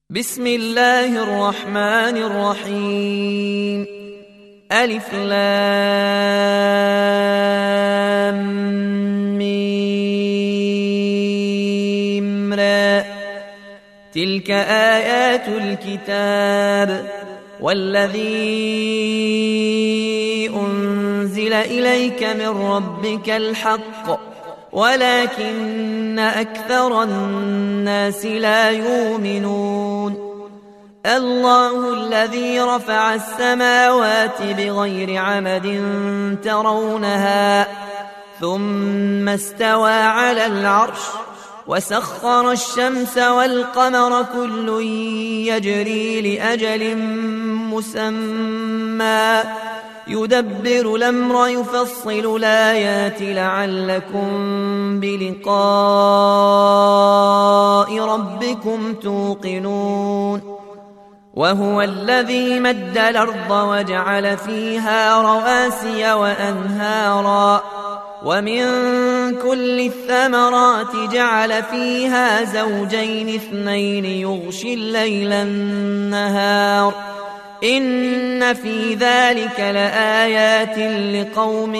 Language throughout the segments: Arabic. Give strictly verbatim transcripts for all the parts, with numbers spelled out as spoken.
بسم الله الرحمن الرحيم. ألف لام ميم را. تلك آيات الكتاب والذي أنزل إليك من ربك الحق ولكن أكثر الناس لا يؤمنون. الله الذي رفع السماوات بغير عمد ترونها ثم استوى على العرش وسخر الشمس والقمر كل يجري لأجل مسمى يدبر الأمر يفصل الآيات لعلكم بلقاء ربكم توقنون. وهو الذي مد الأرض وجعل فيها رواسي وأنهارا ومن كل الثمرات جعل فيها زوجين اثنين يغشي الليل النهار إن في ذلك لآيات لقوم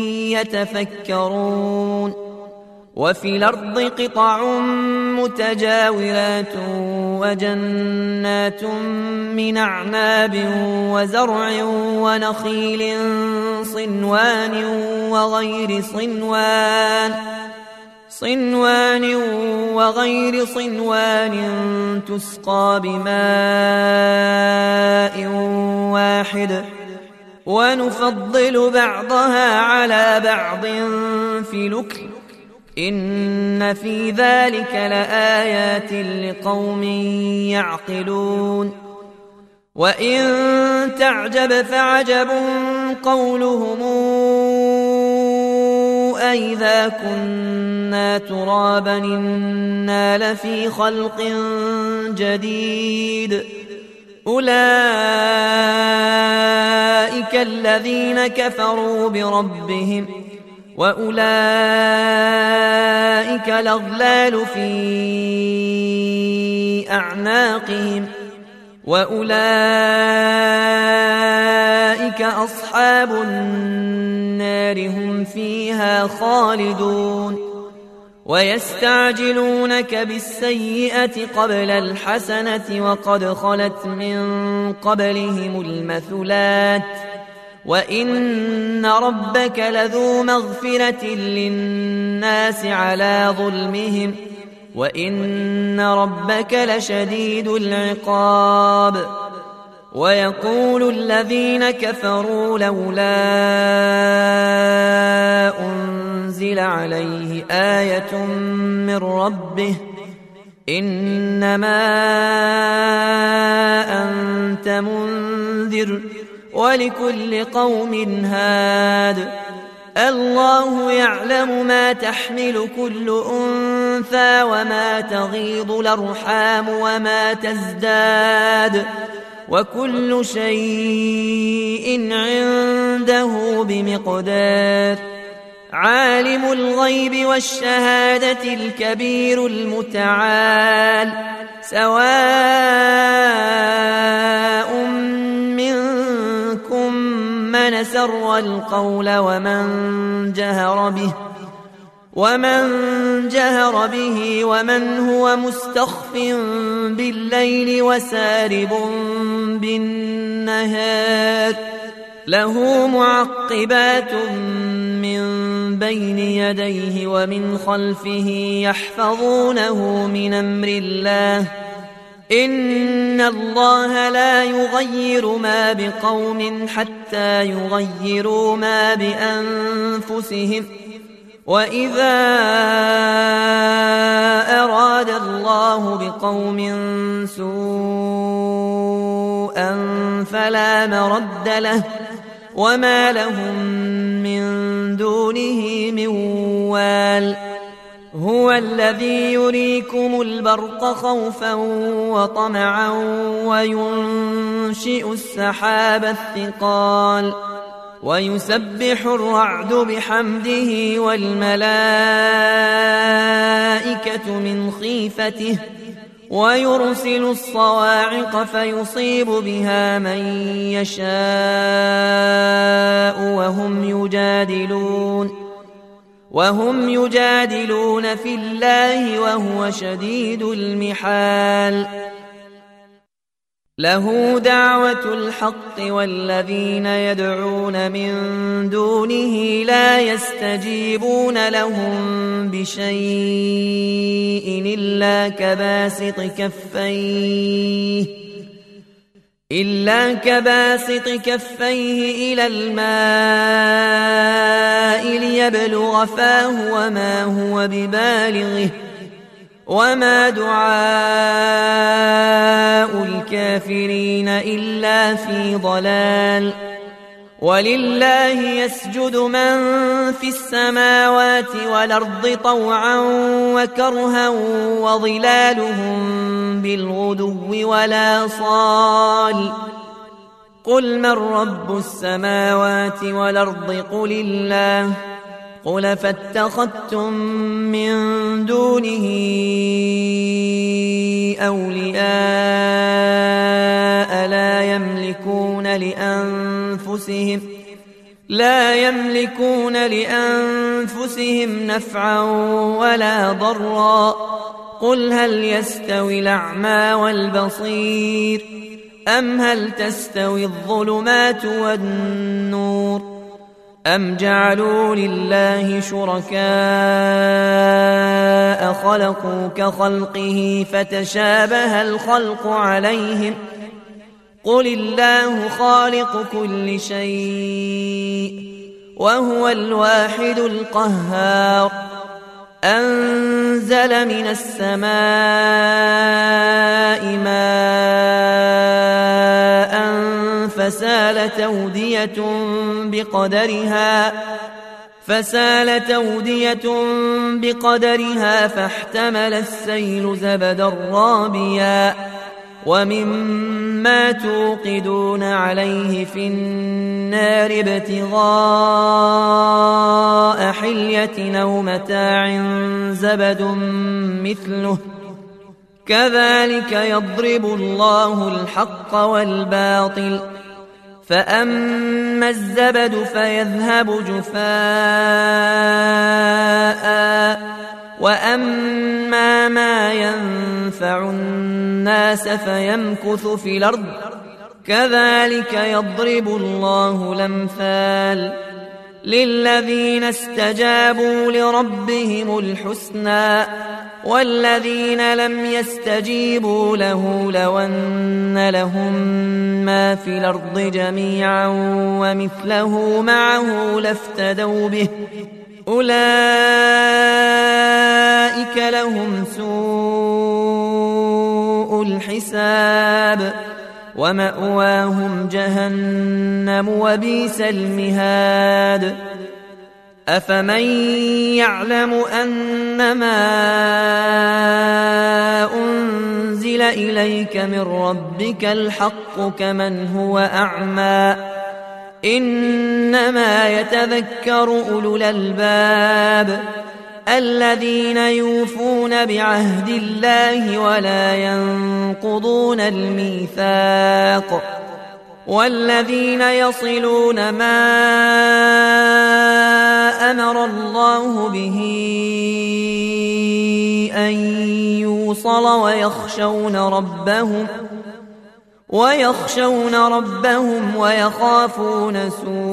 يتفكرون. وفي الأرض قطع متجاورات وجنات من أعناب وزرع ونخيل صنوان وغير صنوان صنوان وغير صنوان تسقى بماء واحد ونفضل بعضها على بعض في الأكل إن في ذلك لآيات لقوم يعقلون. وإن تعجب فعجب قولهم أئذا كنا ترابا إنا لفي خلق جديد أولئك الذين كفروا بربهم وأولئك الأغلال في أعناقهم وأولئك أصحاب النار هم فيها خالدون. ويستعجلونك بالسيئة قبل الحسنة وقد خلت من قبلهم المثلات وإن ربك لذو مغفرة للناس على ظلمهم وإن ربك لشديد العقاب. ويقول الذين كفروا لولا أنزل عليه آية من ربه إنما أنت منذر ولكل قوم هاد الله يعلم ما تحمل كل أنثى وما تغيض الأرحام وما تزداد وكل شيء عنده بمقدار. عالم الغيب والشهادة الكبير المتعال سواء منكم من سر القول ومن جهر به ومن جهر به ومن هو مستخف بالليل وسارب بالنهار له معقبات من بين يديه ومن خلفه يحفظونه من أمر الله إن الله لا يغير ما بقوم حتى يغيروا ما بأنفسهم وإذا أراد الله بقوم سوءا فلا مرد له وما لهم من دونه من وال. هو الذي يريكم البرق خوفا وطمعا وينشئ السحاب الثقال ويسبح الرعد بحمده والملائكة من خيفته ويرسل الصواعق فيصيب بها من يشاء وهم يجادلون وهم يجادلون في الله وهو شديد المحال. له دعوة الحق والذين يدعون من دونه لا يستجيبون لهم بشيء إلا كباسط كفيه إلا كباسط كفيه إلى الماء ليبلغ فاه وما هو ببالغه وما دعاء الكافرين إلا في ضلال. ولله يسجد من في السماوات والأرض طوعا وكرها وظلالهم بالغدو ولا صال. قل من رب السماوات والأرض قل الله. قل فاتخذتم من دونه أولياء لا يملكون لأنفسهم لا يملكون لأنفسهم نفعا ولا ضرا. قل هل يستوي الأعمى والبصير أم هل تستوي الظلمات والنور أم جعلوا لله شركاء خلقوا كخلقه فتشابه الخلق عليهم. قل الله خالق كل شيء وهو الواحد القهار. أنزل من السماء ماء فسالت أودية بقدرها فسالت أودية بقدرها فاحتمل السيل زبدا رابيا ومما توقدون عليه في النار ابتغاء حلية أو متاع زبد مثله كذلك يضرب الله الحق والباطل. فأما الزبد فيذهب جفاء وأما ما ينفع الناس فيمكث في الأرض كذلك يضرب الله الأمثال. للذين استجابوا لربهم الحسنى والذين لم يستجيبوا له لو أن لهم ما في الأرض جميعا ومثله معه لافتدوا به أولئك لهم سوء الحساب ومأواهم جهنم وبئس المهاد. أفمن يعلم أنما أنزل إليك من ربك الحق كمن هو أعمى إنما يتذكر أولو الألباب الذين يوفون بعهد الله ولا ينقضون الميثاق والذين يصلون ما أمر الله به أن يوصل ويخشون ربهم ويخشون ربهم ويخافون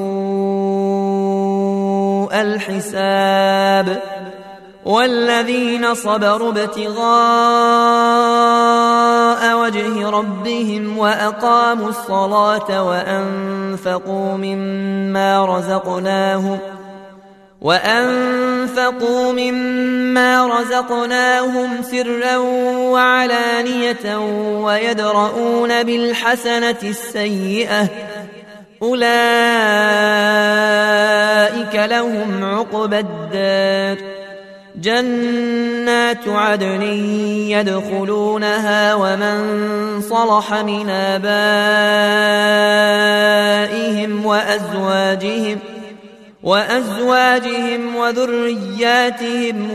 سوء الحساب. والذين صبروا ابتغاء وجه ربهم وأقاموا الصلاة وأنفقوا مما رزقناهم وأنفقوا مما رزقناهم سرا وعلانية ويدرؤون بالحسنة السيئة أولئك لهم عقبى الدار جنات عدن يدخلونها ومن صلح من آبائهم وأزواجهم وأزواجهم وذرياتهم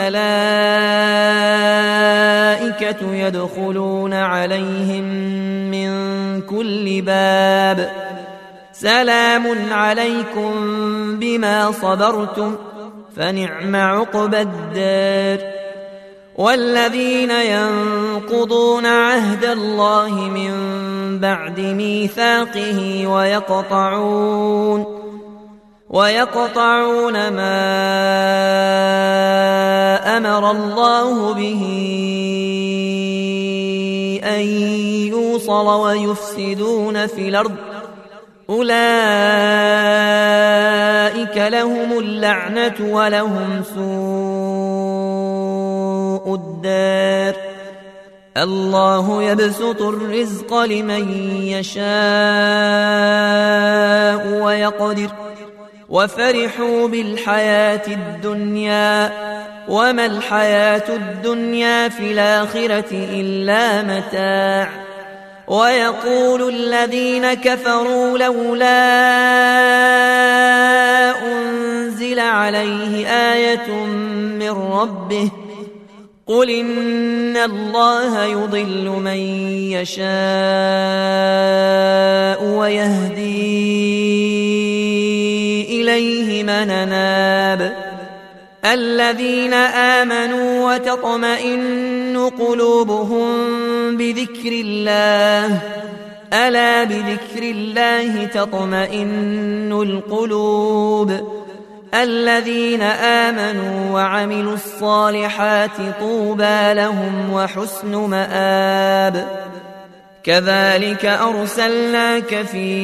والملائكة يدخلون عليهم من كل باب سلام عليكم بما صبرتم فنعم عقبى الدار. والذين ينقضون عهد الله من بعد ميثاقه ويقطعون ويقطعون ما أمر الله به أن يوصل ويفسدون في الأرض أولئك لهم اللعنة ولهم سوء الدار. الله يبسط الرزق لمن يشاء ويقدر وفرحوا بالحياة الدنيا وما الحياة الدنيا في الآخرة إلا متاع. ويقول الذين كفروا لولا أنزل عليه آية من ربه قل إن الله يضل من يشاء ويهدي إليه من أناب. الذين آمنوا وتطمئن قلوبهم بذكر الله ألا بذكر الله تطمئن القلوب. الذين آمنوا وعملوا الصالحات طوبى لهم وحسن مآب. كذلك أرسلناك في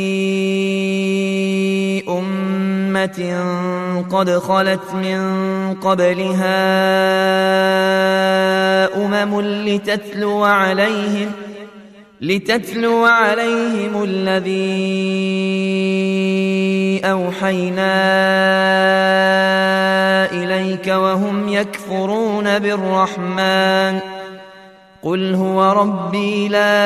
أمة قد خلت من قبلها أمم لتتلو عليهم لتتلو عليهم الذي أوحينا إليك وهم يكفرون بالرحمن قل هو ربي لا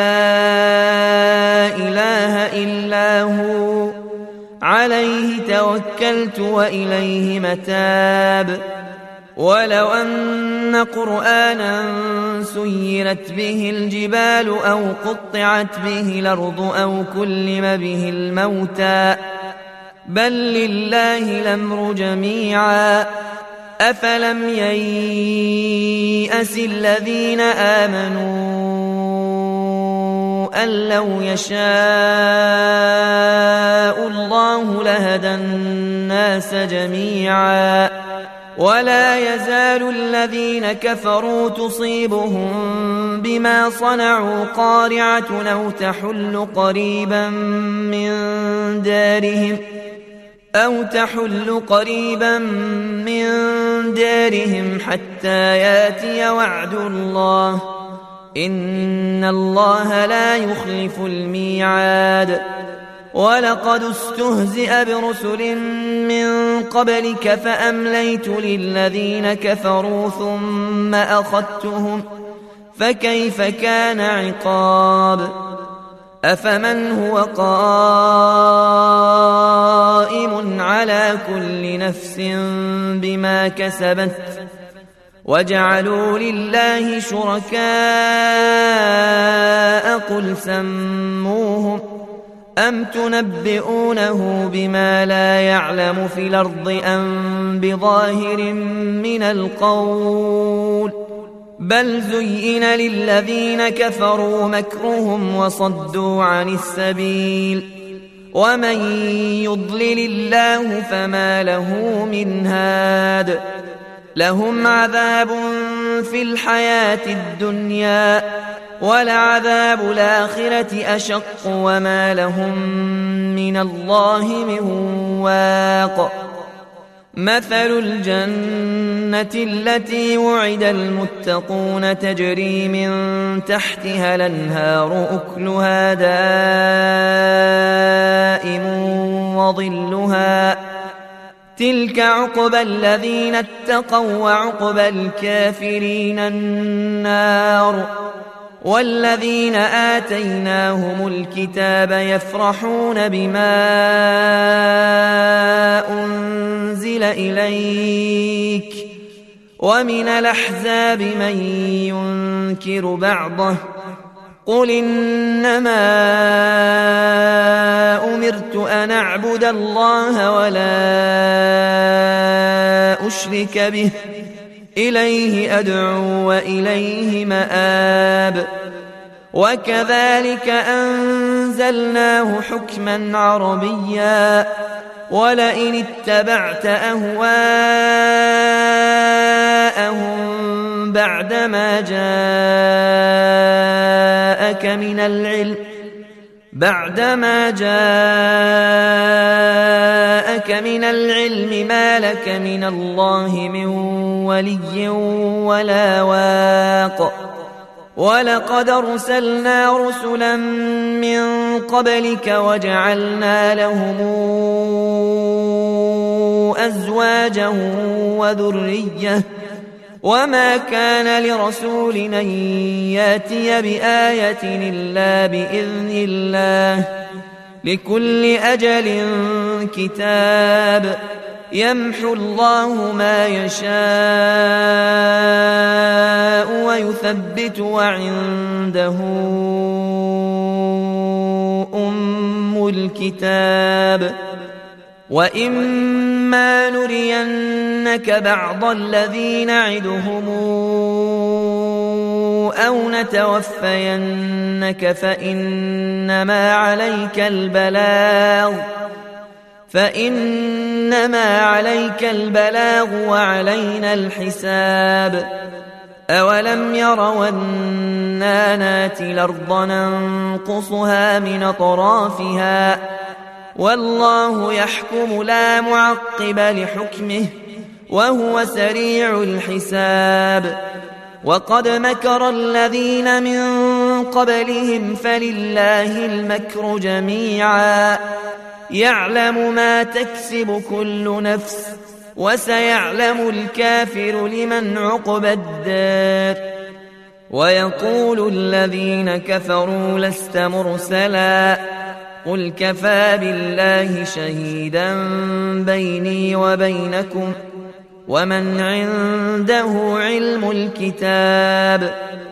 إله إلا هو عليه توكلت وإليه متاب. ولو أن قرآنا سيرت به الجبال أو قطعت به الأرض أو كلم به الموتى بل لله الأمر جميعا أفلم ييأس الذين آمنوا أن لو يشاء الله لهدى الناس جميعا ولا يزال الذين كفروا تصيبهم بما صنعوا قارعة أو تحل قريبا من دارهم أو تحل قريبا من دارهم حتى ياتي وعد الله إن الله لا يخلف الميعاد. ولقد استهزئ برسل من قبلك فأمليت للذين كفروا ثم أخذتهم فكيف كان عقاب. أفمن هو قائم على كل نفس بما كسبت وجعلوا لله شركاء قل سموهم أم تنبئونه بما لا يعلم في الأرض أم بظاهر من القول بل زين للذين كفروا مكرهم وصدوا عن السبيل ومن يضلل الله فما له من هاد. لهم عذاب في الحياة الدنيا ولعذاب الآخرة أشق وما لهم من الله من واق. مثل الجنة التي وعد المتقون تجري من تحتها الأنهار أكلها دائم وظلها تلك عقبى الذين اتقوا وعقبى الكافرين النار والذين آتيناهم الكتاب يفرحون بما أنزل إليك ومن الأحزاب من ينكر بعضه قل إنما أمرت أن أعبد الله ولا أشرك به إليه أدعو وإليه مآب وكذلك أنزلناه حكما عربيا ولئن اتبعت أهواءهم بعدما جاءك من العلم بعدما جاءك من العلم ما لك من الله من ولي ولا واق ولقد أرسلنا رسلا من قبلك وجعلنا لهم أزواجا وذرية وما كان لرسول أن ياتي بآية إلا بإذن الله لكل أجل كتاب يمحو الله ما يشاء ويثبت وعنده أم الكتاب وإما نرينك بعض الذي نعدهم أو نتوفينك فإنما عليك البلاغ فإنما عليك البلاغ وعلينا الحساب أولم يروا أنا ناتي الأرض ننقصها من أطرافها والله يحكم لا معقب لحكمه وهو سريع الحساب وقد مكر الذين من قبلهم فلله المكر جميعا يعلم ما تكسب كل نفس وسيعلم الكافر لمن عقبى الدار ويقول الذين كفروا لست مرسلا قل كفى بالله شهيدا بيني وبينكم ومن عنده علم الكتاب